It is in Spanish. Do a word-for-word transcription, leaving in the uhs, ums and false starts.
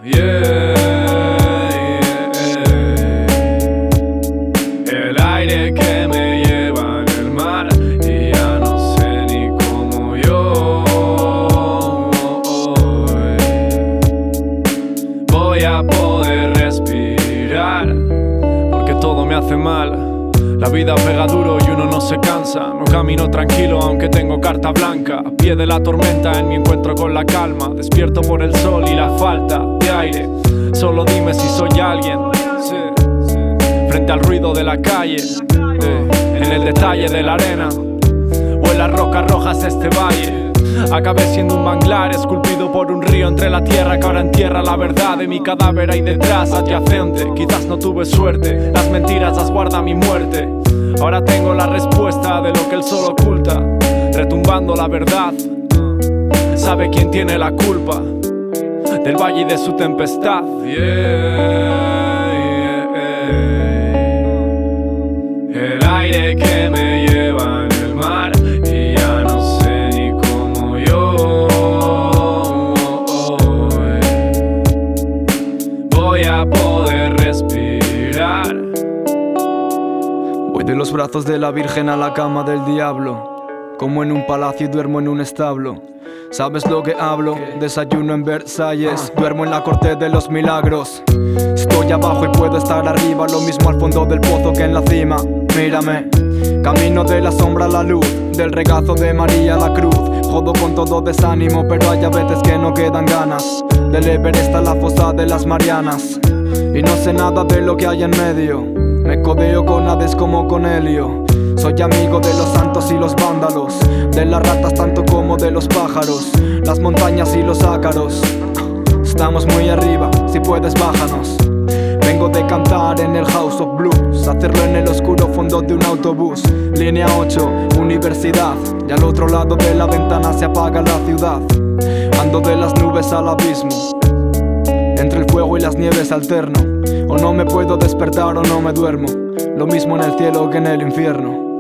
yeah, yeah. El aire que me lleva en el mar y ya no sé ni cómo yo voy a poder respirar, porque todo me hace mal. La vida pega duro y uno no se cansa. No camino tranquilo aunque tengo carta blanca. A pie de la tormenta en mi encuentro con la calma. Despierto por el sol y la falta de aire. Solo dime si soy alguien, sí, sí. Frente al ruido de la calle, eh, en el detalle de la arena o en las rocas rojas de este valle. Acabé siendo un manglar esculpido por un río entre la tierra que ahora entierra la verdad de mi cadáver ahí detrás, adyacente. Quizás no tuve suerte, las mentiras las guarda mi muerte. Ahora tengo la respuesta de lo que el sol oculta, retumbando la verdad. Sabe quién tiene la culpa del valle y de su tempestad. Yeah, yeah, yeah. El aire que me lleva en el mar y ya no sé ni cómo yo voy a poder respirar. Voy de los brazos de la Virgen a la cama del diablo. Como en un palacio y duermo en un establo. ¿Sabes lo que hablo? Desayuno en Versalles, duermo en la corte de los milagros. Estoy abajo y puedo estar arriba, lo mismo al fondo del pozo que en la cima. Mírame, camino de la sombra a la luz, del regazo de María a la cruz. Jodo con todo desánimo, pero hay a veces que no quedan ganas. Del Everest a la fosa de las Marianas, y no sé nada de lo que hay en medio. Me codeo con Hades como con Helio. Soy amigo de los santos y los vándalos, de las ratas tanto como de los pájaros, las montañas y los ácaros. Estamos muy arriba, si puedes bájanos. Vengo de cantar en el House of Blues, hacerlo en el oscuro fondo de un autobús. Línea ocho, universidad, y al otro lado de la ventana se apaga la ciudad. Ando de las nubes al abismo, entre el fuego y las nieves alterno. O no me puedo despertar o no me duermo, lo mismo en el cielo que en el infierno.